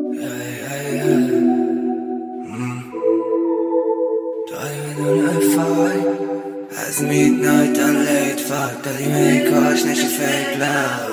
داری بدون فای از میدنایت تا لیت فاک داریم ای کاش نشی فیک لب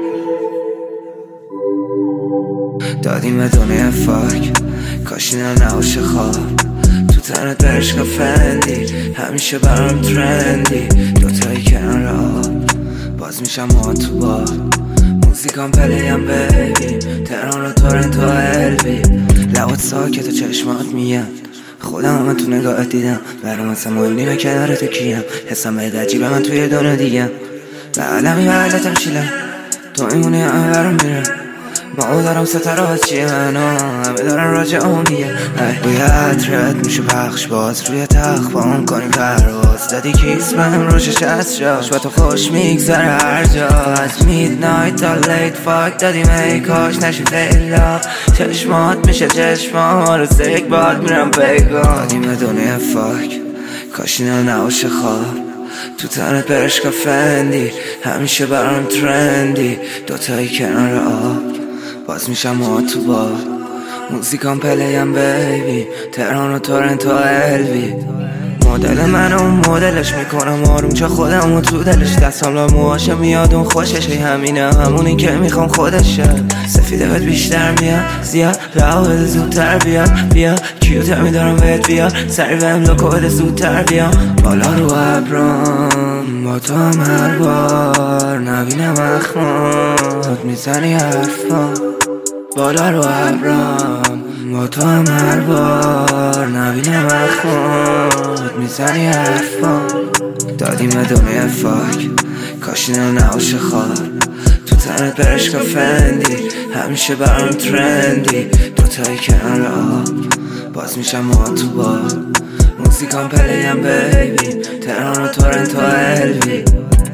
دادیم بدون فاک کاش اینا نباشه خواب تو تنت برشگاه فندی همیشه برام ترندی دوتایی کنار آب باز میشم ما تو با موزیکام پلیم بیبی تهران و تورنت و البی لبات ساکت و چشمات میگن خودم من تو نگاهت دیدم برام اصلا مهم نیمه کنارت کیم حسم باید عجیبه من توی دنیا دیگم به علمی بغلتم شیلم تو میمونی همه برام میرم ما دارم ستاره چیه همه دارن راجع اون میگه روی عطرت میشه پخش باز روی تخت با اون کنیم پرواز دادی کیس بهم روشش از شاش با تو خوش میگذره هر جا از میدنایت تا لیت فاک دادیم ای کاش نشی فیلا چشمات میشه چشمام آرسته یک باد میرم پیگاه دادیم دنیا فاک کاش اینا نباشه خواب تو تنت برشگاه فندی همیشه برام ترندی دوتایی کنار آب باز میشم ما تو با موزیکام پلیم بیبی تهران و تورنت و البی مدل من اون مدلش میکنم آروم چه خودم و تو دلش دستم لا موهاشه میاد اون خوششه همینه همونی که میخوام خودشه سفیده بهت بیشتر میاد زیاد رها بده زودتر بیا کیوتر میدارم بهت بیار سری بهم لوکو بده زودتر بیا بالا رو ابرام با تو هم هر بار نبینم اخمات میزنی حرفا بالا رو ابرام با تو هم هر بار نبینم اخمات میزنی حرفا دادیم دنیا فاک کاش اینا نباشه خواب تو تنت برشگاه فندی همیشه برام ترندی دوتایی کنار آب باز میشم ما تو با موزیکام پلیم بیبی تهران و تورنت و البی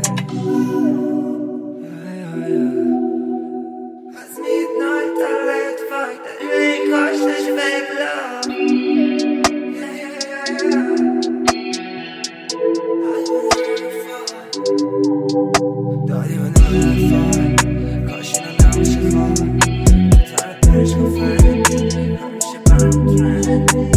دادیم دنیا فاک کاش اینا نباشه خواب تو تنت برشگاه فندی همیشه برام ترندی